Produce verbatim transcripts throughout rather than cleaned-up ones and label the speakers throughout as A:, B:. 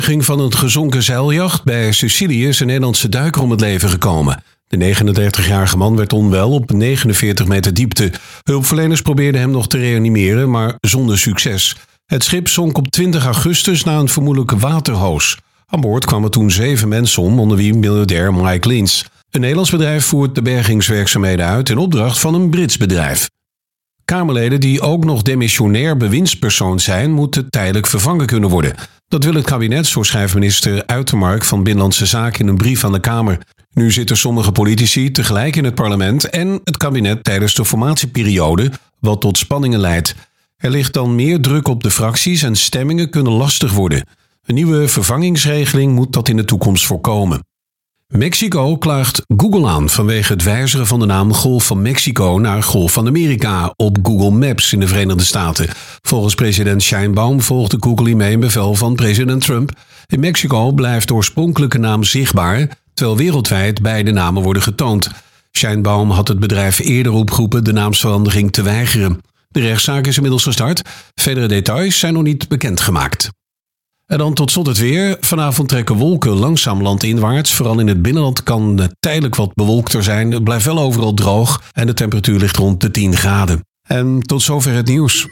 A: ging van een gezonken zeiljacht bij Sicilië is een Nederlandse duiker om het leven gekomen. De negenendertigjarige man werd onwel op negenenveertig meter diepte. Hulpverleners probeerden hem nog te reanimeren, maar zonder succes. Het schip zonk op twintig augustus na een vermoedelijke waterhoos. Aan boord kwamen toen zeven mensen om, onder wie miljardair Mike Lins. Een Nederlands bedrijf voert de bergingswerkzaamheden uit in opdracht van een Brits bedrijf. Kamerleden die ook nog demissionair bewindspersoon zijn, moeten tijdelijk vervangen kunnen worden. Dat wil het kabinet, zo schrijft minister Uitermark van Binnenlandse Zaken in een brief aan de Kamer. Nu zitten sommige politici tegelijk in het parlement en het kabinet tijdens de formatieperiode, wat tot spanningen leidt. Er ligt dan meer druk op de fracties en stemmingen kunnen lastig worden. Een nieuwe vervangingsregeling moet dat in de toekomst voorkomen. Mexico klaagt Google aan vanwege het wijzigen van de naam Golf van Mexico naar Golf van Amerika op Google Maps in de Verenigde Staten. Volgens president Sheinbaum volgde Google hiermee een bevel van president Trump. In Mexico blijft de oorspronkelijke naam zichtbaar, terwijl wereldwijd beide namen worden getoond. Sheinbaum had het bedrijf eerder opgeroepen de naamsverandering te weigeren. De rechtszaak is inmiddels gestart. Verdere details zijn nog niet bekendgemaakt. En dan tot slot het weer. Vanavond trekken wolken langzaam landinwaarts. Vooral in het binnenland kan het tijdelijk wat bewolkter zijn. Het blijft wel overal droog en de temperatuur ligt rond de tien graden. En tot zover het nieuws.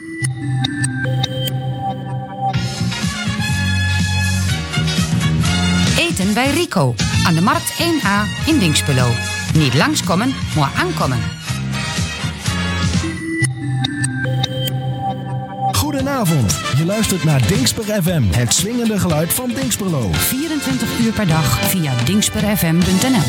B: Eten bij Rico. Aan de Markt één A in Dinxperlo. Niet langskomen, maar aankomen.
C: Goedenavond, je luistert naar Dinxper F M, het swingende geluid van Dinxperlo.
B: vierentwintig uur per dag via dinxper f m punt n l.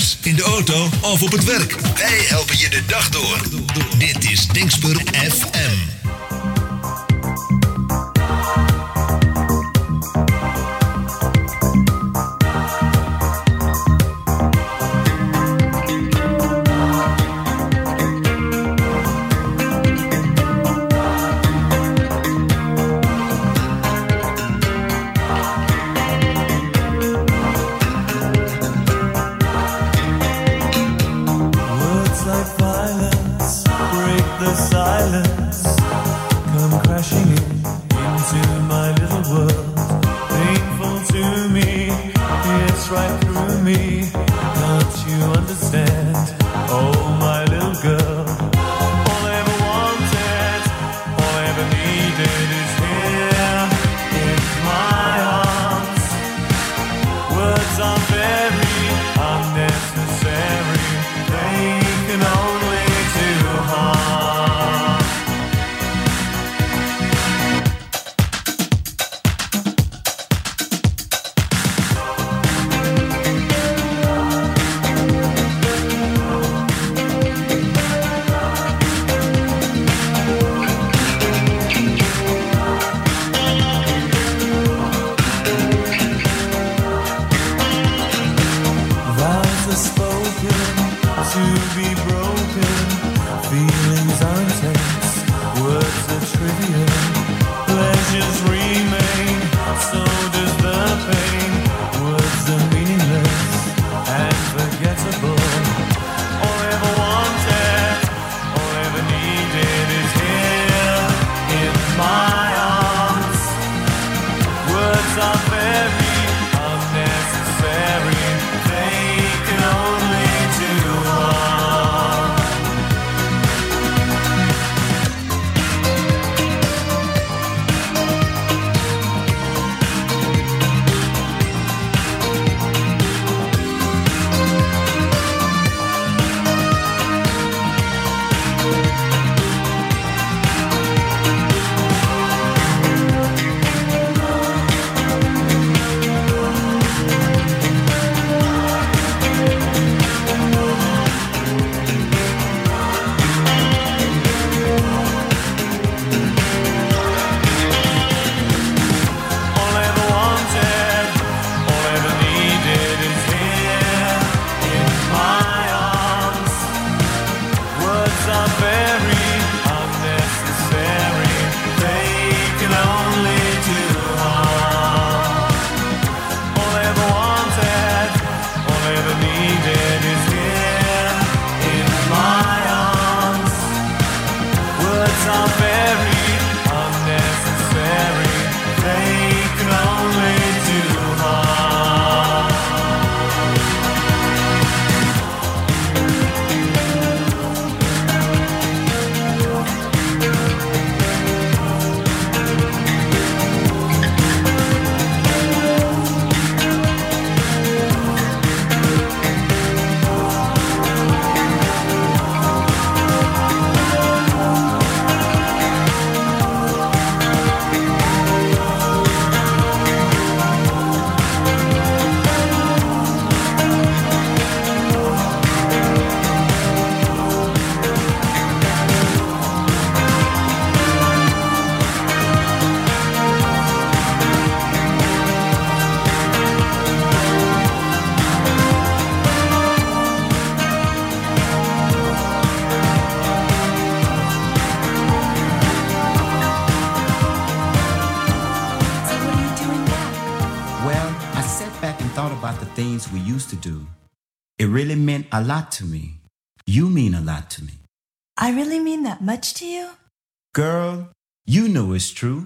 D: thuis, in de auto of op het werk. Wij helpen je de dag door. Dit is Dingsper F M.
E: We used to do. It really meant a lot to me. You mean a lot to me.
F: I really mean that much to you?
E: Girl, you know it's true.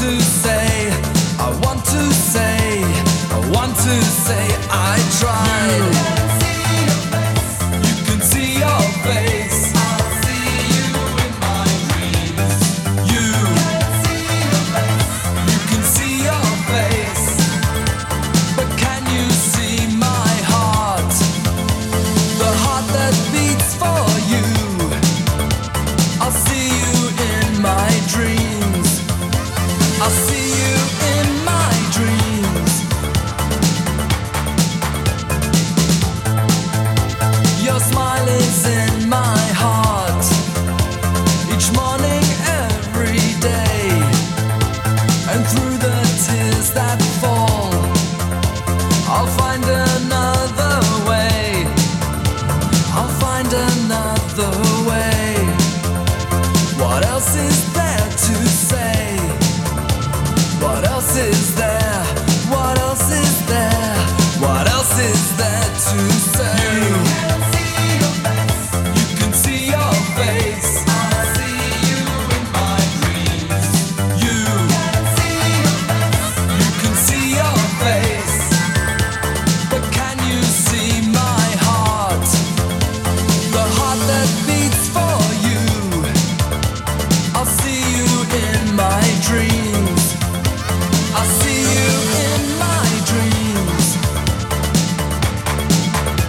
G: to say, I want to say, I want to say I tried. You can see your face. I'll see you in my dreams. You, you can see your face, but can you see my heart? The heart that beats for you. I'll see you in my dreams. I'll see you in my dreams. Your smile is in my heart. Each morning, every day. And through the tears that fall, I'll find another way. I'll find another way. What else is there to say? What else is there? What else is there? What else is there to say? You can see your face. I'll see you in my dreams. You, you can see your face, but can you see my heart? The heart that beats for you. I'll see you in my dreams. I'll see you in my dreams.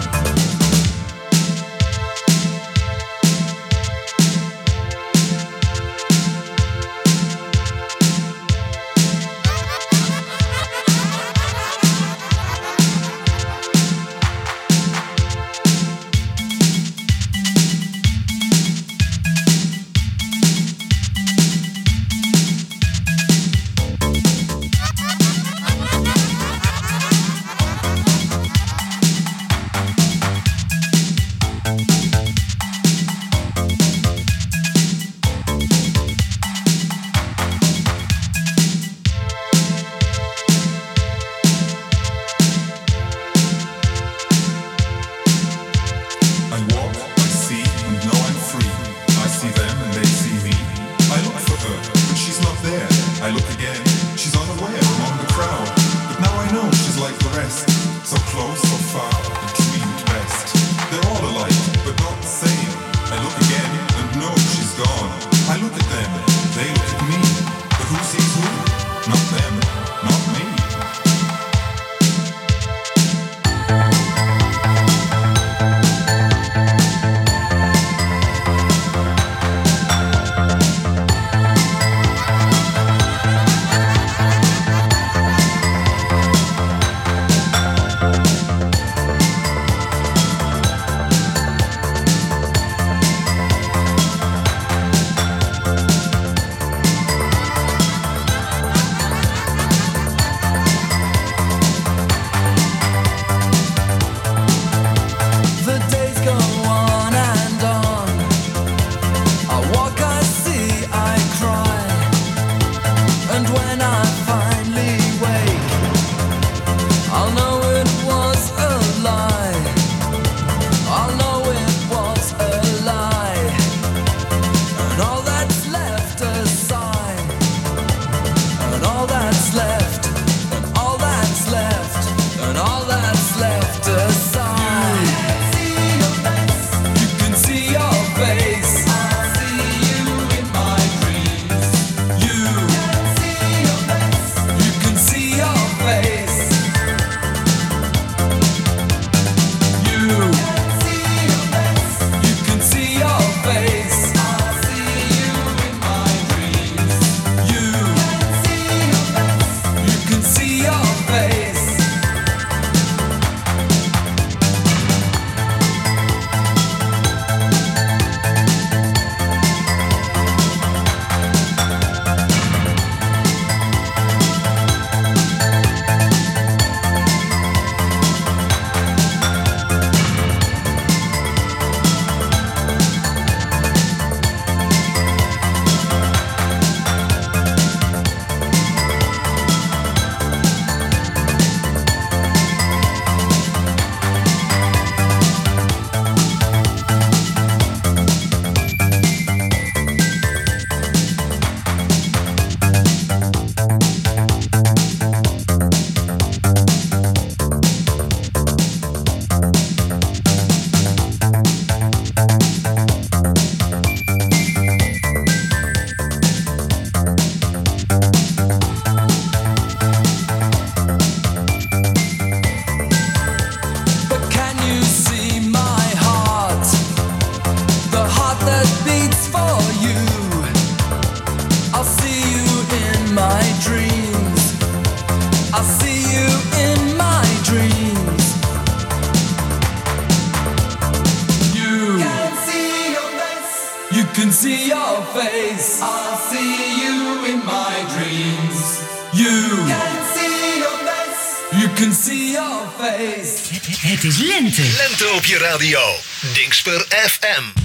G: can see your face. I see you in my dreams. You can see your face. You can see your face.
B: Het is lente.
D: Lente op je radio. Dingsper F M.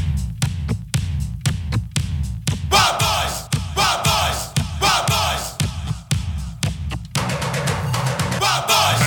H: Wild boys, wild boys, wild boys. Wild boys.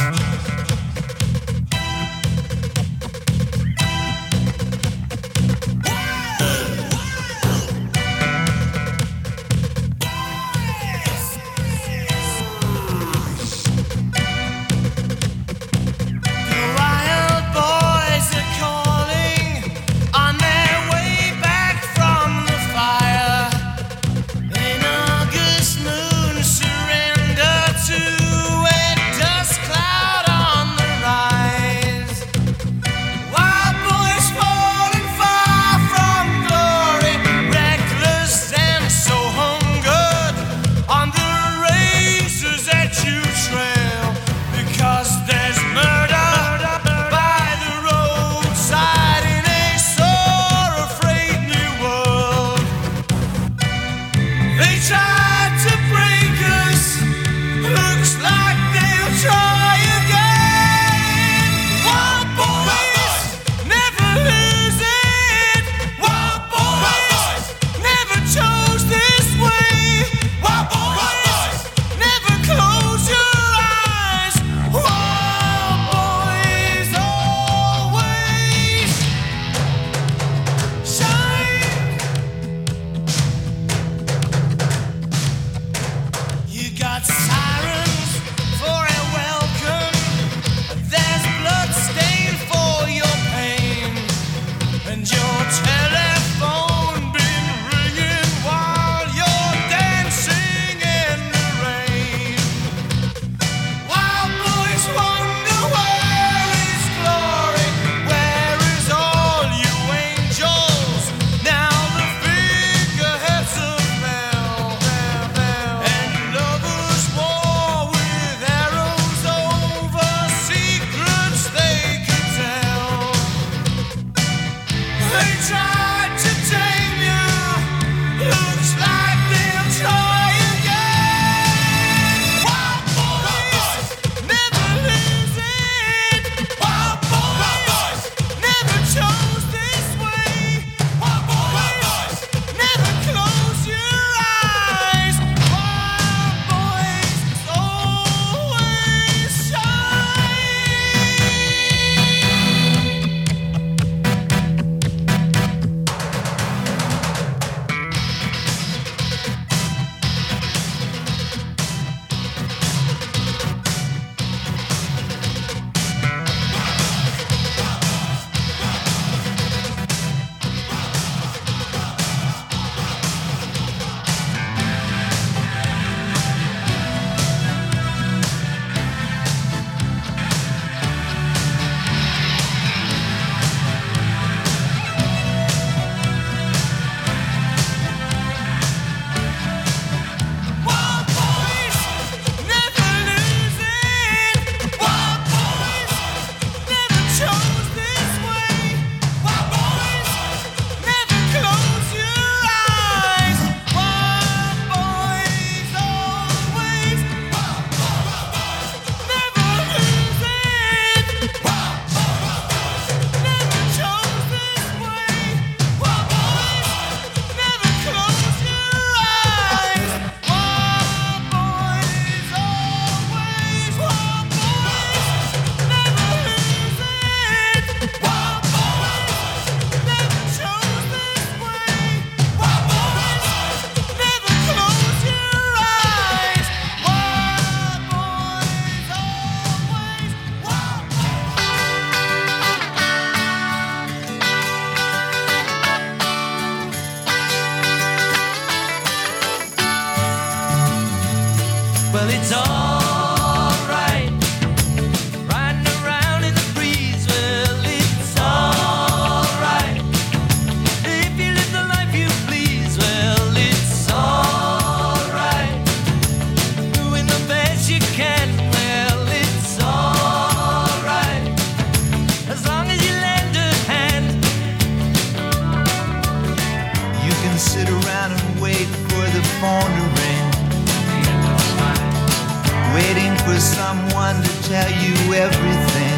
G: Well, it's alright. Riding around in the breeze. Well, it's alright. If you live the life you please. Well, it's alright. Doing the best you can. Well, it's alright. As long as you lend a hand, you can
I: phone to ring, waiting for someone to tell you everything.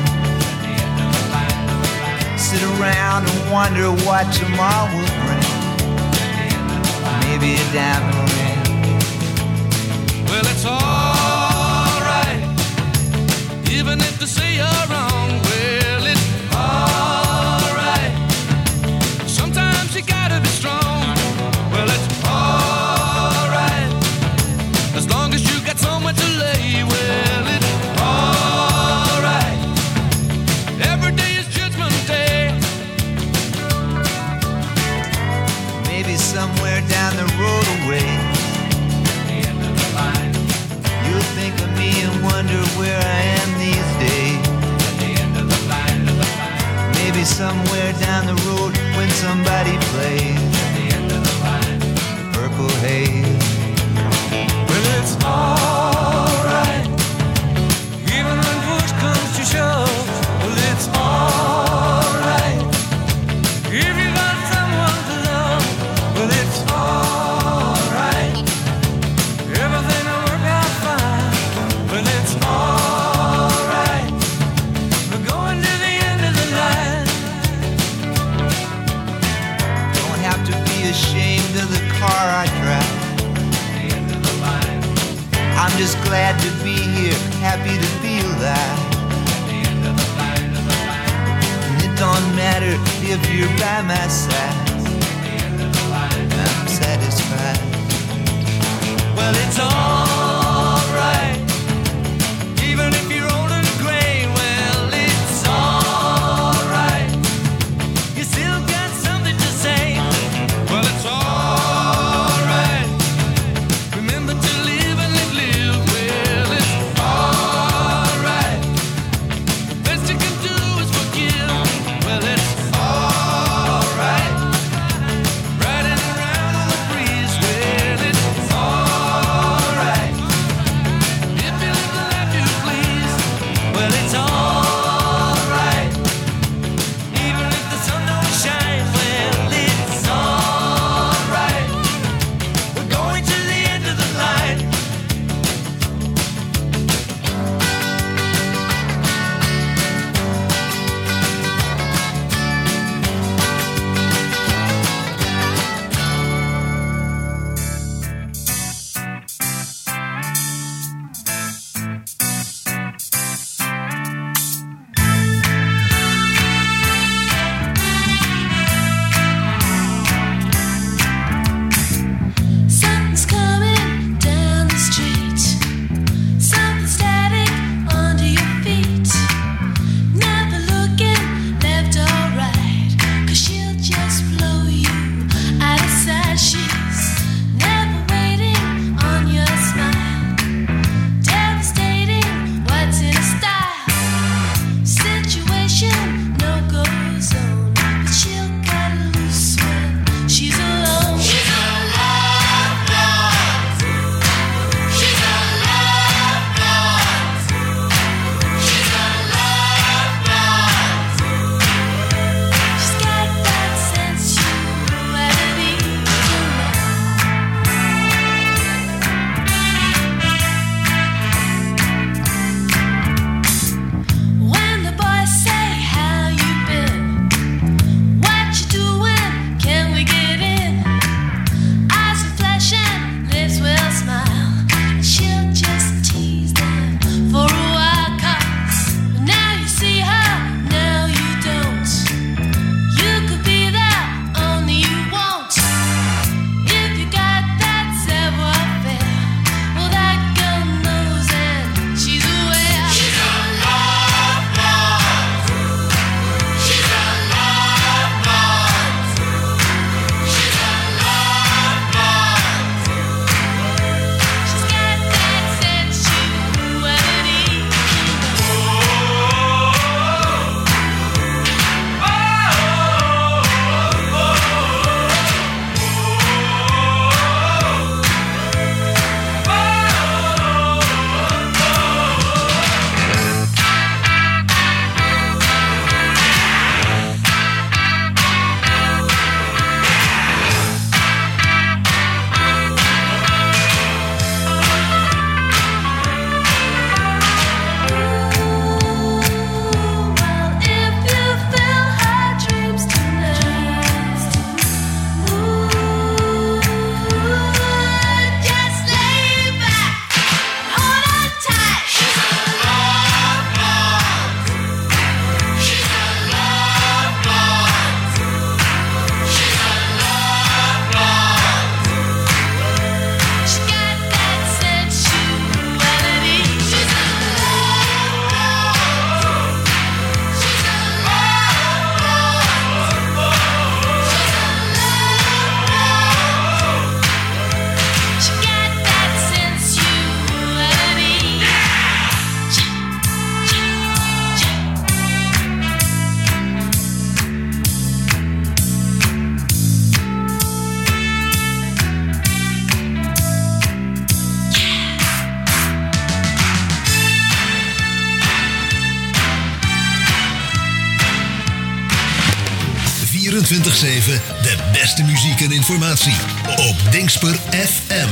I: Sit around and wonder what tomorrow will bring. Maybe a diamond ring.
G: Well, it's alright, even if they say you're wrong. Well, it's alright, sometimes you gotta be strong. Well, it's alright, as long as you got somewhere to lay. Well, it's alright, every day is Judgment Day.
I: Maybe somewhere down the road away, you'll think of me and wonder where I am these days. Maybe somewhere down the road when somebody plays Purple Haze.
G: Well, it's alright, even when push comes to shove. Well, it's alright, if you got someone to love. Well, it's alright, everything will work out fine. Well, it's alright, we're going to the end of the line.
I: Don't have to be ashamed of the car I drive. I'm just glad to be here, happy to feel that. And it don't matter if you're by my side, I'm satisfied.
G: Well, it's alright, even if you're old and gray. Well, it's alright, you still got something to say. Well, it's alright, remember to live and live, live. Well, it's alright, the best you can do is forgive. Well, it's alright,
D: vierentwintig zeven de beste muziek en informatie op Dingsper F M.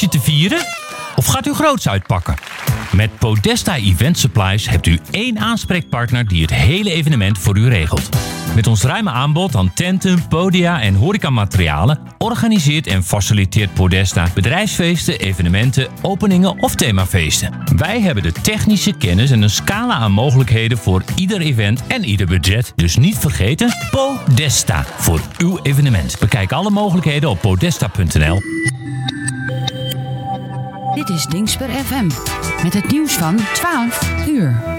J: feestje te vieren? Of gaat u groots uitpakken? Met Podesta Event Supplies hebt u één aanspreekpartner die het hele evenement voor u regelt. Met ons ruime aanbod aan tenten, podia en horecamaterialen organiseert en faciliteert Podesta bedrijfsfeesten, evenementen, openingen of themafeesten. Wij hebben de technische kennis en een scala aan mogelijkheden voor ieder event en ieder budget. Dus niet vergeten, Podesta voor uw evenement. Bekijk alle mogelijkheden op podesta punt n l.
B: Dit is Dingsper F M met het nieuws van twaalf uur.